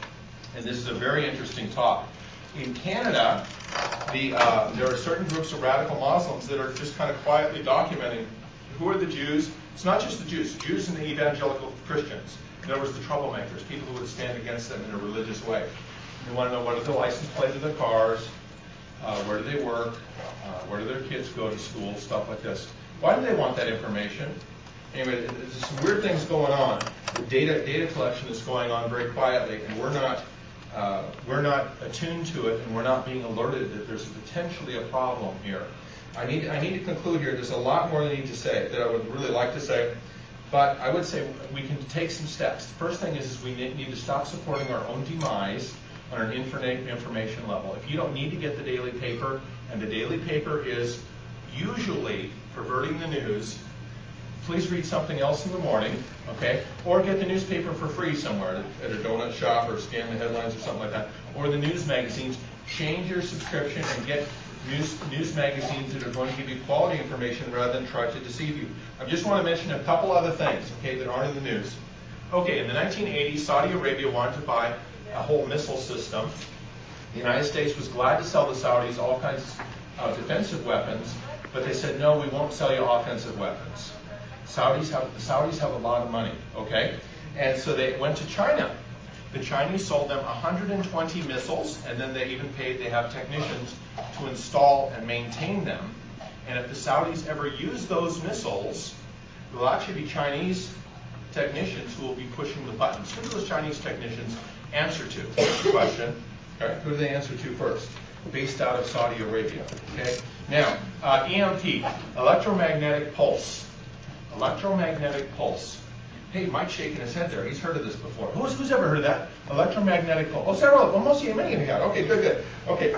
And this is a very interesting talk. In Canada, the, uh, there are certain groups of radical Muslims that are just kind of quietly documenting who are the Jews. It's not just the Jews, Jews and the evangelical Christians. In other words, the troublemakers, people who would stand against them in a religious way. They want to know what are the license plates of their cars, uh, where do they work, uh, where do their kids go to school, stuff like this. Why do they want that information? Anyway, there's some weird things going on. The data data collection is going on very quietly, and we're not uh, we're not attuned to it, and we're not being alerted that there's potentially a problem here. I need I need to conclude here. There's a lot more that I need to say that I would really like to say. But I would say we can take some steps. The first thing is, is we need to stop supporting our own demise on an information level. If you don't need to get the daily paper, and the daily paper is usually perverting the news, please read something else in the morning, okay? Or get the newspaper for free somewhere at a donut shop, or scan the headlines or something like that. Or the news magazines. Change your subscription and get News, news magazines that are going to give you quality information rather than try to deceive you. I just want to mention a couple other things, okay, that aren't in the news. Okay, in the nineteen eighties, Saudi Arabia wanted to buy a whole missile system. The United States was glad to sell the Saudis all kinds of defensive weapons, but they said, no, we won't sell you offensive weapons. Saudis have, the Saudis have a lot of money, okay? And so they went to China. The Chinese sold them one hundred twenty missiles, and then they even paid, they have technicians to install and maintain them. And if the Saudis ever use those missiles, it will actually be Chinese technicians who will be pushing the buttons. Who do those Chinese technicians answer to? First question. Okay. Who do they answer to first? Based out of Saudi Arabia. Okay. Now, uh, E M P, electromagnetic pulse. Electromagnetic pulse. Hey, Mike's shaking his head there. He's heard of this before. Who's, who's ever heard of that? Electromagnetic pulse. Oh, several. Well, most of you, many of you got. Okay, good, good.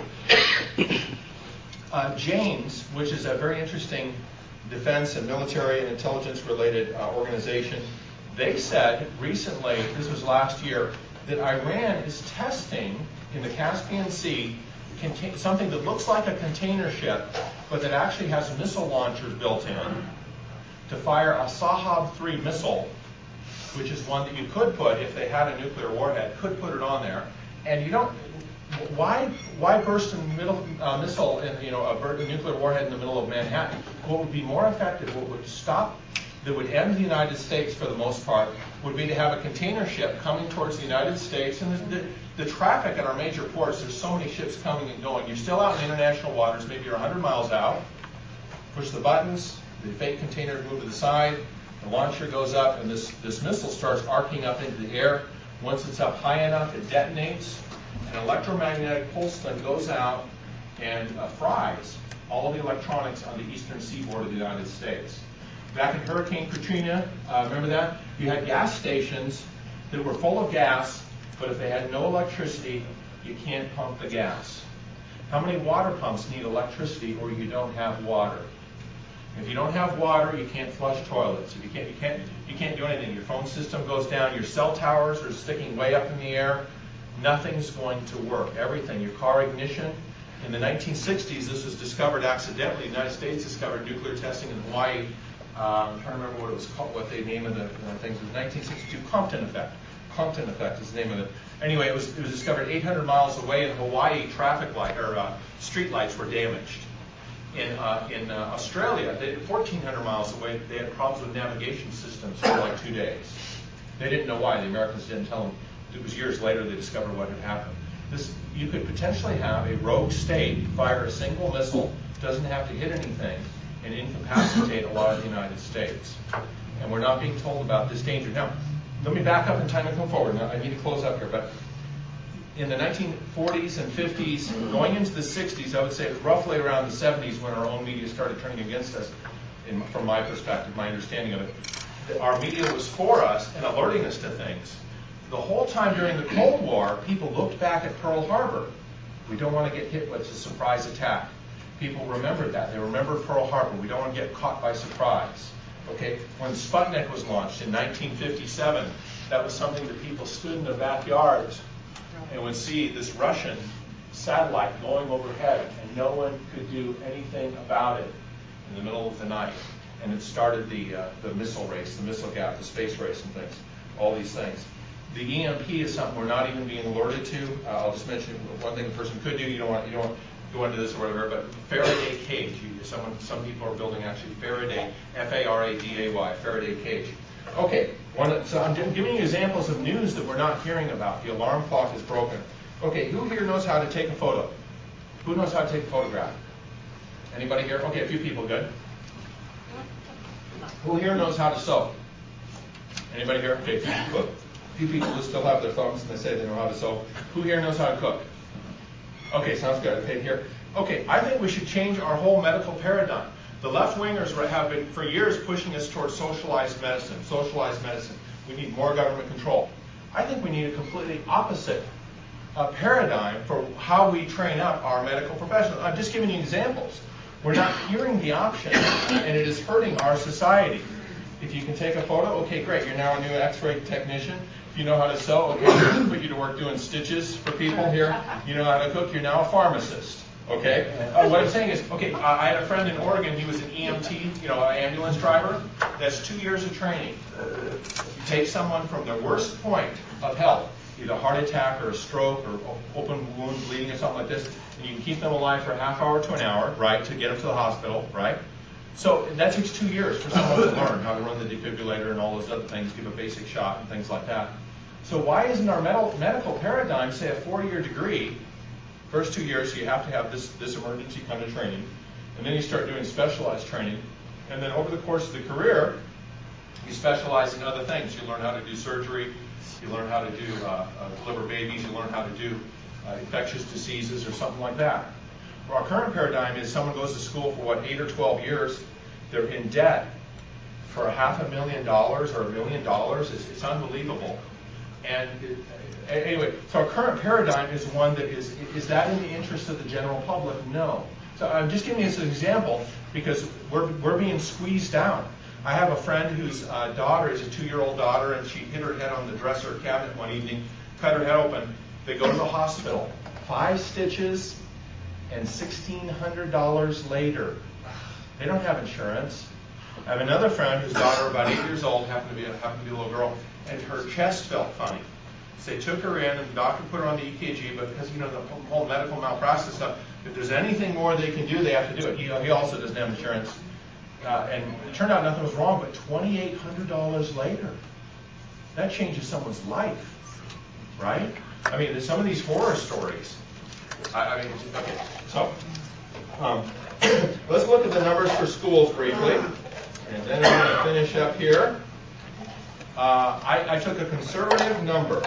Okay. Uh, James, which is a very interesting defense and military and intelligence-related uh, organization, they said recently, this was last year, that Iran is testing in the Caspian Sea contain, something that looks like a container ship, but that actually has missile launchers built in to fire a Sahab three missile, which is one that you could put, if they had a nuclear warhead, could put it on there. And you don't, why why burst a middle, uh, missile, in, you know, a, a nuclear warhead in the middle of Manhattan? What would be more effective, what would stop, that would end the United States for the most part, would be to have a container ship coming towards the United States. And the, the, the traffic at our major ports, there's so many ships coming and going. You're still out in international waters, maybe you're one hundred miles out. Push the buttons, the fake containers move to the side, the launcher goes up, and this, this missile starts arcing up into the air. Once it's up high enough, it detonates. An electromagnetic pulse then goes out and uh, fries all of the electronics on the eastern seaboard of the United States. Back in Hurricane Katrina, uh, remember that? You had gas stations that were full of gas, but if they had no electricity, you can't pump the gas. How many water pumps need electricity, or you don't have water? If you don't have water, you can't flush toilets. If you can't, you can't, you can't do anything. Your phone system goes down. Your cell towers are sticking way up in the air. Nothing's going to work. Everything. Your car ignition. In the nineteen sixties, this was discovered accidentally. The United States discovered nuclear testing in Hawaii. Um, I'm trying to remember what it was called, what the name of the uh, things was. nineteen sixty-two, Compton effect. Compton effect is the name of it. Anyway, it was it was discovered eight hundred miles away in Hawaii. Traffic light or uh, street lights were damaged. In uh, in uh, Australia, they, fourteen hundred miles away, they had problems with navigation systems for like two days. They didn't know why. The Americans didn't tell them. It was years later they discovered what had happened. This, you could potentially have a rogue state fire a single missile, doesn't have to hit anything, and incapacitate a lot of the United States. And we're not being told about this danger. Now, let me back up in time and come forward. Now, I need to close up here, but in the nineteen forties and fifties, going into the sixties, I would say it was roughly around the seventies when our own media started turning against us, in, from my perspective, my understanding of it. Our media was for us and alerting us to things. The whole time during the Cold War, people looked back at Pearl Harbor. We don't want to get hit with a surprise attack. People remembered that. They remembered Pearl Harbor. We don't want to get caught by surprise. Okay? When Sputnik was launched in nineteen fifty-seven, that was something that people stood in their backyards and would see this Russian satellite going overhead, and no one could do anything about it in the middle of the night. And it started the uh, the missile race, the missile gap, the space race and things, all these things. The E M P is something we're not even being alerted to. Uh, I'll just mention one thing a person could do. You don't want you don't want to go into this or whatever, but Faraday cage. You, someone, some people are building actually Faraday, F A R A D A Y, Faraday cage. Okay, one, so I'm giving you examples of news that we're not hearing about. The alarm clock is broken. Okay, who here knows how to take a photo? Who knows how to take a photograph? Anybody here? Okay, a few people, good. Who here knows how to sew? Anybody here? Okay, a few people. A few people who still have their thumbs and they say they know how to sew. Who here knows how to cook? Okay, sounds good. Okay, here. Okay, I think we should change our whole medical paradigm. The left-wingers have been for years pushing us towards socialized medicine. Socialized medicine. We need more government control. I think we need a completely opposite uh, paradigm for how we train up our medical professionals. I'm just giving you examples. We're not hearing the option, and it is hurting our society. If you can take a photo, okay, great. You're now a new X-ray technician. If you know how to sew, okay, we'll put you to work doing stitches for people here. You know how to cook, you're now a pharmacist. Okay? Uh, what I'm saying is, okay, uh, I had a friend in Oregon, he was an E M T, you know, an ambulance driver. That's two years of training. You take someone from the worst point of health, either a heart attack or a stroke or open wound bleeding or something like this, and you can keep them alive for a half hour to an hour, right, to get them to the hospital, right? So that takes two years for someone to learn how to run the defibrillator and all those other things, give a basic shot and things like that. So why isn't our med- medical paradigm, say, a four-year degree? First two years, you have to have this, this emergency kind of training, and then you start doing specialized training, and then over the course of the career, you specialize in other things. You learn how to do surgery, you learn how to do uh, uh, deliver babies, you learn how to do uh, infectious diseases or something like that. Our current paradigm is someone goes to school for, what, eight or twelve years, they're in debt for a half a million dollars or a million dollars. It's, it's unbelievable. And it, anyway, so our current paradigm is one that is, is that in the interest of the general public? No. So I'm just giving you this example because we're, we're being squeezed down. I have a friend whose uh, daughter is a two-year-old daughter, and she hit her head on the dresser cabinet one evening, cut her head open. They go to the hospital. Five stitches and sixteen hundred dollars later. They don't have insurance. I have another friend whose daughter, about eight years old, happened to be a, happened to be a little girl, and her chest felt funny. So they took her in, and the doctor put her on the E K G, but because, you know, the whole medical malpractice stuff, if there's anything more they can do, they have to do it. He, he also doesn't have insurance. Uh, and it turned out nothing was wrong, but twenty-eight hundred dollars later, that changes someone's life, right? I mean, there's some of these horror stories. I, I mean, okay, so um, let's look at the numbers for schools briefly, and then I'm going to finish up here. Uh, I, I took a conservative number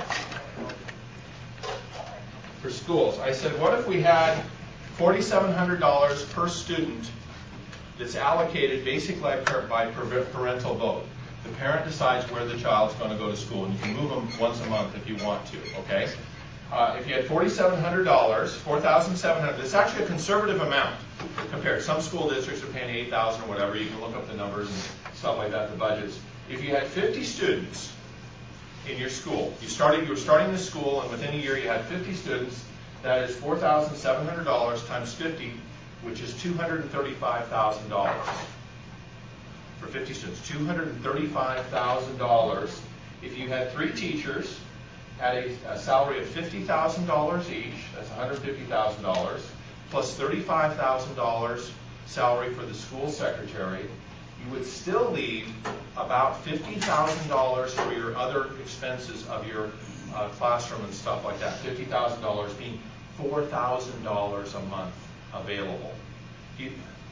for schools. I said, what if we had four thousand seven hundred dollars per student that's allocated basically by parental vote? The parent decides where the child's going to go to school, and you can move them once a month if you want to, okay? Uh, if you had four thousand seven hundred dollars, four thousand seven hundred dollars, it's actually a conservative amount compared. Some school districts are paying eight thousand dollars or whatever. You can look up the numbers and stuff like that, the budgets. If you had fifty students in your school, you started, you were starting the school, and within a year you had fifty students, that is four thousand seven hundred dollars times fifty, which is two hundred thirty-five thousand dollars. For fifty students, two hundred thirty-five thousand dollars. If you had three teachers at a, a salary of fifty thousand dollars each, that's one hundred fifty thousand dollars, plus thirty-five thousand dollars salary for the school secretary, you would still leave about fifty thousand dollars for your other expenses of your uh, classroom and stuff like that. fifty thousand dollars being four thousand dollars a month available. You,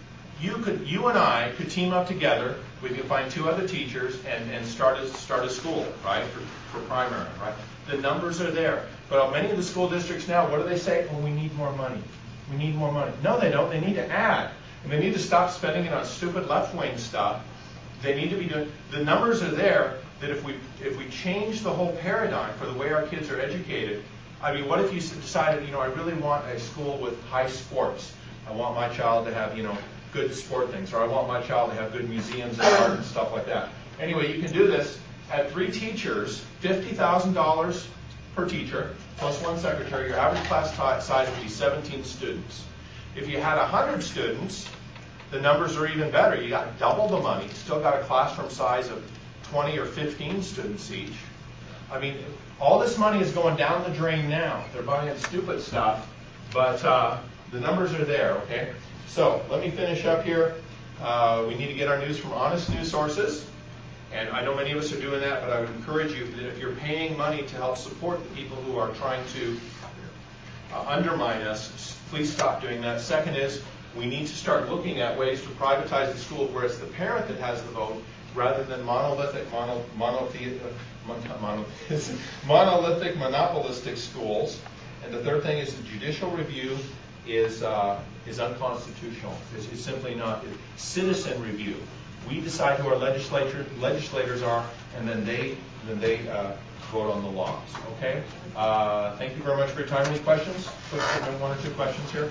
you could, you and I could team up together. We could find two other teachers and, and start a start a school, right, for, for primary, right? The numbers are there. But on many of the school districts now, what do they say? Oh, we need more money. We need more money. No, they don't. They need to add. And they need to stop spending it on stupid left-wing stuff. They need to be doing, the numbers are there that if we if we change the whole paradigm for the way our kids are educated, I mean, what if you decided, you know, I really want a school with high sports. I want my child to have, you know, good sport things, or I want my child to have good museums and art and stuff like that. Anyway, you can do this at three teachers, fifty thousand dollars per teacher, plus one secretary. Your average class size would be seventeen students. If you had one hundred students, the numbers are even better. You got double the money, still got a classroom size of twenty or fifteen students each. I mean, all this money is going down the drain now. They're buying stupid stuff, but uh, the numbers are there, okay? So let me finish up here. Uh, we need to get our news from honest news sources. And I know many of us are doing that, but I would encourage you that if you're paying money to help support the people who are trying to uh, undermine us, please stop doing that. Second is, we need to start looking at ways to privatize the school where it's the parent that has the vote rather than monolithic, mono, monothe, uh, mono, monolithic, monopolistic schools. And the third thing is the judicial review is uh, is unconstitutional. It's, it's simply not. It's citizen review. We decide who our legislature legislators are, and then they then they uh, vote on the laws. Okay. Uh, thank you very much for your time. Any questions? One or two questions here.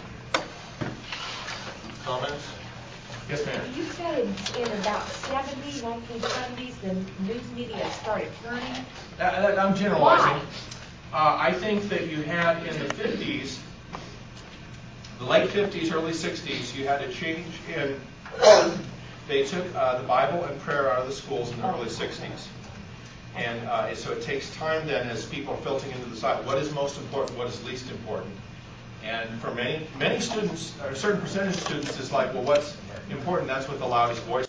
Comments? Yes, ma'am. You said in, in about seventy, nineteen seventies, the news media started turning. Uh, I'm generalizing. Why? Uh, I think that you had in the fifties, the late fifties, early sixties, you had a change in, they took uh, the Bible and prayer out of the schools in the early sixties. And uh, so it takes time then as people are filtering into the side, what is most important, what is least important. And for many many students, or a certain percentage of students, it's like, well, what's important, that's what the loudest voice